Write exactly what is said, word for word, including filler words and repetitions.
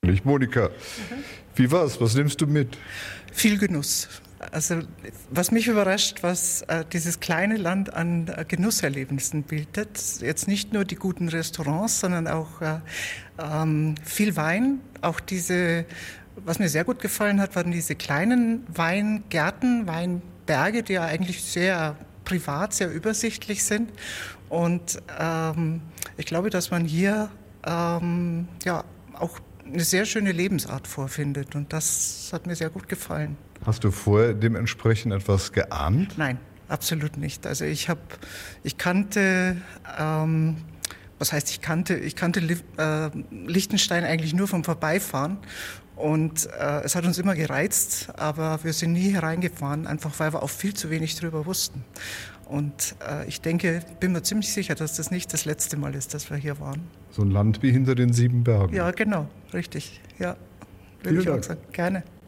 Monika, wie war's? Was nimmst du mit? Viel Genuss. Also was mich überrascht, was äh, dieses kleine Land an äh, Genusserlebnissen bietet. Jetzt nicht nur die guten Restaurants, sondern auch äh, ähm, viel Wein. Auch diese, was mir sehr gut gefallen hat, waren diese kleinen Weingärten, Weinberge, die ja eigentlich sehr privat, sehr übersichtlich sind. Und ähm, ich glaube, dass man hier ähm, ja auch eine sehr schöne Lebensart vorfindet. Und das hat mir sehr gut gefallen. Hast du vorher dementsprechend etwas geahnt? Nein, absolut nicht. Also ich habe, ich kannte, ähm, was heißt ich kannte, ich kannte äh, Liechtenstein eigentlich nur vom Vorbeifahren. Und äh, es hat uns immer gereizt, aber wir sind nie hereingefahren, einfach weil wir auch viel zu wenig drüber wussten. Und äh, ich denke, bin mir ziemlich sicher, dass das nicht das letzte Mal ist, dass wir hier waren. So ein Land wie hinter den sieben Bergen. Ja, genau, richtig. Ja, würde ich auch sagen. Gerne.